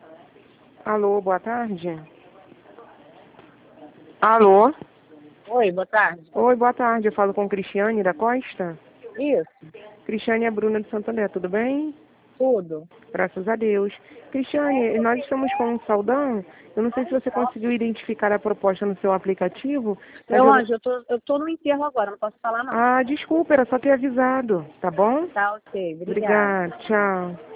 Alô, boa tarde. Alô? Oi, boa tarde. Oi, boa tarde. Eu falo com Cristiane da Costa. Isso, Cristiane é Bruna de Santo André, tudo bem? tudo. Graças a Deus. Cristiane, nós estamos com um saldão. Eu não sei se você conseguiu identificar a proposta no seu aplicativo. Mas Meu anjo, eu tô no enterro agora, não posso falar não. Ah, desculpa, era só ter avisado, tá bom? Tá, ok, obrigada. Obrigada, tchau.